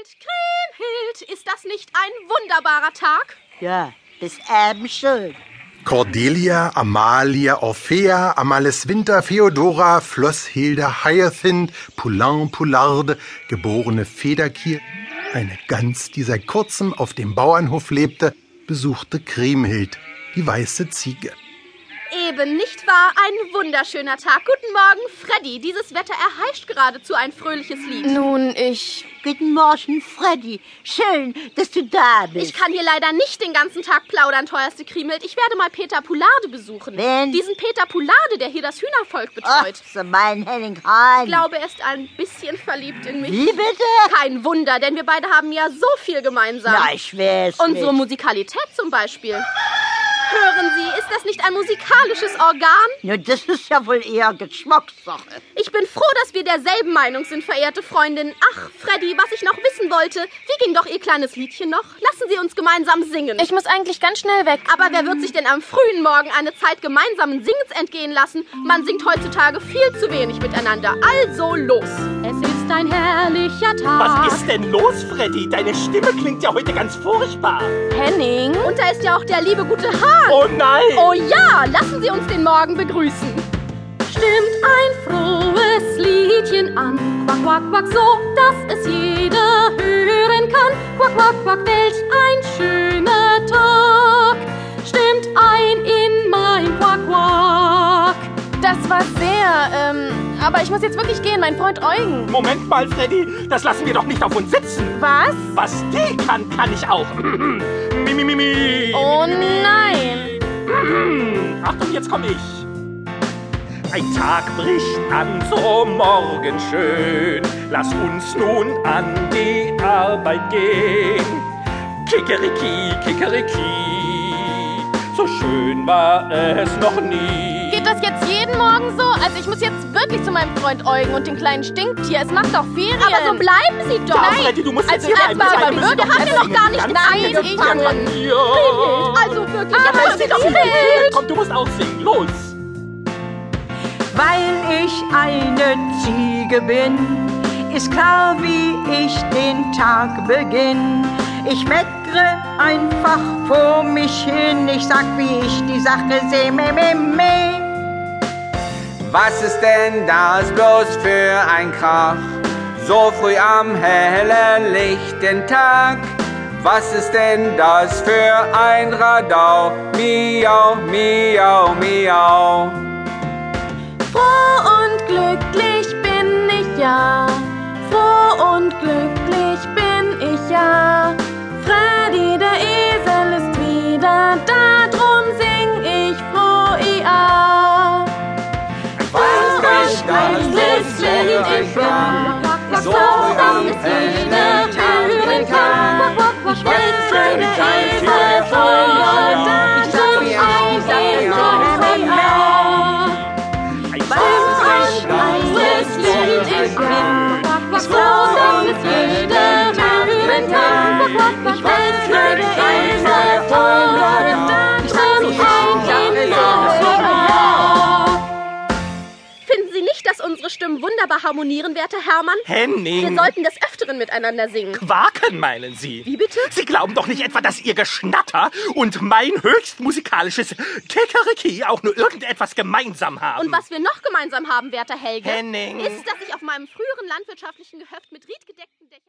Kriemhild, ist das nicht ein wunderbarer Tag? Ja, bis eben schön. Cordelia, Amalia, Orphea, Amaleswinter, Feodora, Flosshilde, Hyacinth, Poulain, Poularde, geborene Federkier, eine Gans, die seit kurzem auf dem Bauernhof lebte, besuchte Kriemhild, die weiße Ziege. Eben, nicht wahr? Ein wunderschöner Tag. Guten Morgen, Freddy. Dieses Wetter erheischt geradezu ein fröhliches Lied. Nun, Guten Morgen, Freddy. Schön, dass du da bist. Ich kann hier leider nicht den ganzen Tag plaudern, teuerste Kriemhild. Ich werde mal Peter Poularde besuchen. Wen? Diesen Peter Poularde, der hier das Hühnervolk betreut. Ach, so mein Henning Hahn. Ich glaube, er ist ein bisschen verliebt in mich. Wie bitte? Kein Wunder, denn wir beide haben ja so viel gemeinsam. Na, ich weiß Unsere nicht. Musikalität zum Beispiel. Hören Sie, ist das nicht ein musikalisches Organ? Ja, das ist ja wohl eher Geschmackssache. Ich bin froh, dass wir derselben Meinung sind, verehrte Freundin. Ach, Freddy, was ich noch wissen wollte, wie ging doch Ihr kleines Liedchen noch? Lassen Sie uns gemeinsam singen. ich muss eigentlich ganz schnell weg. Aber wer wird sich denn am frühen Morgen eine Zeit gemeinsamen Singens entgehen lassen? Man singt heutzutage viel zu wenig miteinander. Also los. Es ist ein herrlicher Tag. Was ist denn los, Freddy? Deine Stimme klingt ja heute ganz furchtbar. Henning? Und da ist ja auch der liebe gute Hahn. Oh nein! Oh ja, lassen Sie uns den Morgen begrüßen. Stimmt ein frohes Liedchen an. Quack, quack, quack, so, dass es jeder hören kann. Quack, quack, quack, welch ein schöner Tag. Stimmt ein in mein Quack, quack. Das war sehr, aber ich muss jetzt wirklich gehen, mein Freund Eugen. Moment mal, Freddy, das lassen wir doch nicht auf uns sitzen. Was? Was die kann ich auch. Mi. Oh nein. Achtung, jetzt komm ich. Ein Tag bricht an, so morgenschön. Lass uns nun an die Arbeit gehen. Kikeriki, kikeriki, so schön war es noch nie. Geht das jetzt jeden Morgen so? Also ich muss jetzt wirklich zu meinem Freund Eugen und dem kleinen Stinktier. Es macht doch Ferien. Aber so bleiben Sie doch. Ja, Freddy, du musst jetzt Also hier bleiben. erst mal Wir müssen wir haben ja noch gar nicht angefangen. Also wirklich, Aber aber Sie doch Kriemhild, komm, du musst auch singen. Los. Weil ich eine Ziege bin, ist klar, wie ich den Tag beginn. Ich meckre einfach vor mich hin, ich sag, wie ich die Sache seh, meh. Was ist denn das bloß für ein Krach? So früh am hellen lichten Tag. Was ist denn das für ein Radau? Miau, miau, miau. Froh und glücklich bin ich ja. Froh und glücklich bin ich ja. Freddy, der Esel, ist wieder da, drum sing ich froh, ja. Was ist das für ein Krach? So früh am hellen hören kann. Ich will Freddy, der Esel, froh, da, drum sing ich froh, ja. Alles Lied ich bin, so dass es jeder hören kann. Ich will für die Esel vor, dann drum ein Finden Sie nicht, dass unsere Stimmen wunderbar harmonieren, werter Hermann? Henning. Wir sollten des Öfteren miteinander singen. Quaken, meinen Sie? Wie bitte? Sie glauben doch nicht etwa, dass Ihr Geschnatter und mein höchst musikalisches Kikeriki auch nur irgendetwas gemeinsam haben. Und was wir noch gemeinsam haben, werter Helge, Henning. ist, dass ich auf meinem früheren landwirtschaftlichen Gehöft mit riedgedeckten Dächern